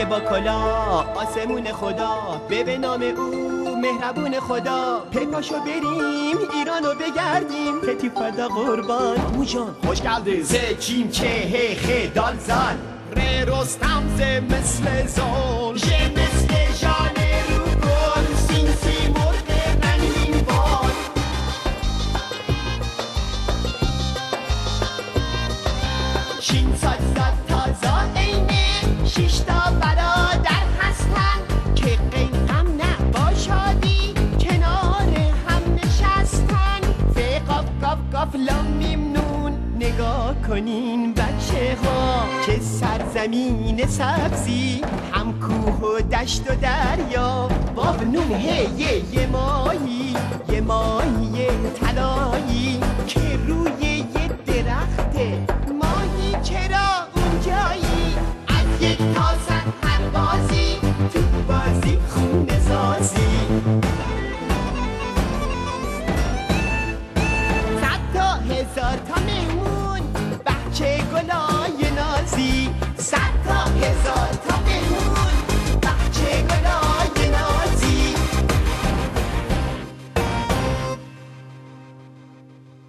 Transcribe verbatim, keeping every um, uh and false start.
با کلا آسمون خدا به نام او مهربون خدا پیپاشو بریم ایرانو بگردیم تتی فدا قربان موجان خوش گلده زکیم که هی خی دال زن ره رستم زه مثل زول ژه مثل جانه رو گل سینسی مرد رنگین بال شین ساد زاد تازا اینه شیشتا برادر هستن که قیم هم نه با شادی کنار هم نشستن فه قاف قاف قاف لام میم نون نگاه کنین بچه ها که سرزمین سبزی هم کوه و دشت و دریا باب نون هی یه ماهی یه ماهی طلایی که روی یه درخته ماهی چرا اونجایی از یک تازن هر بازی تو بازی خونه سازی صد تا هزار تا مهمون بچه گلا